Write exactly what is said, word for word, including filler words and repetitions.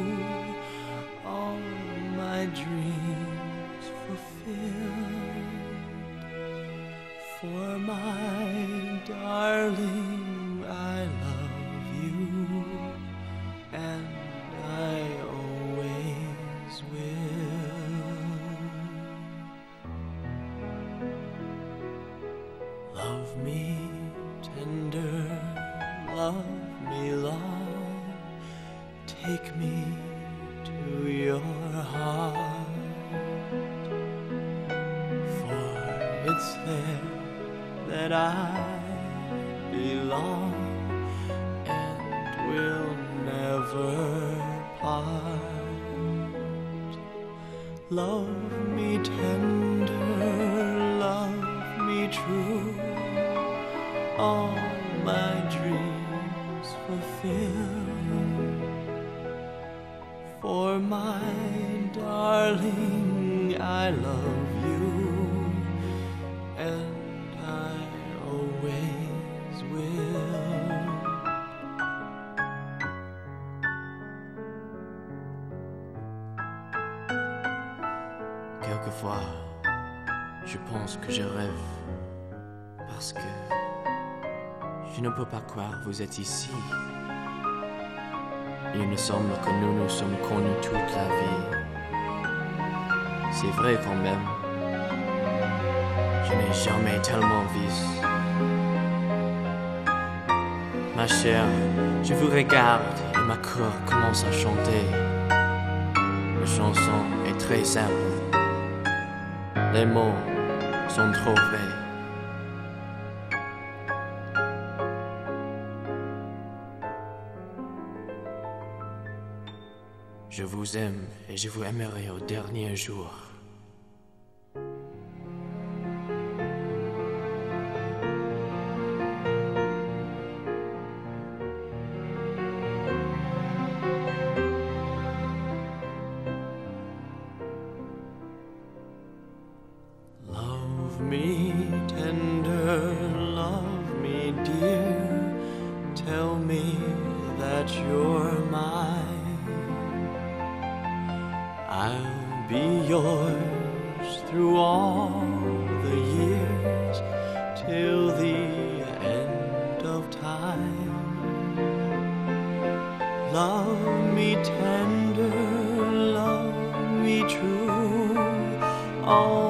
all my dreams fulfilled. For my darling, I love you, and I always will. Love me tender, love me long, take me to your heart, for it's there that I belong and will never part. Love me tender, love me true, all my dreams fulfill. For my darling, I love you, and I always will. Quelquefois, je pense que je rêve, parce que je ne peux pas croire vous êtes ici. Il me semble que nous nous sommes connus toute la vie. C'est vrai quand même, je n'ai jamais tellement vu. Ma chère, je vous regarde et ma cœur commence à chanter. La chanson est très simple, les mots sont trop vrais. Je vous aime et je vous aimerai au dernier jour. Love me tender, love me dear, tell me that you're mine. I'll be yours through all the years, till the end of time. Love me tender, love me true, all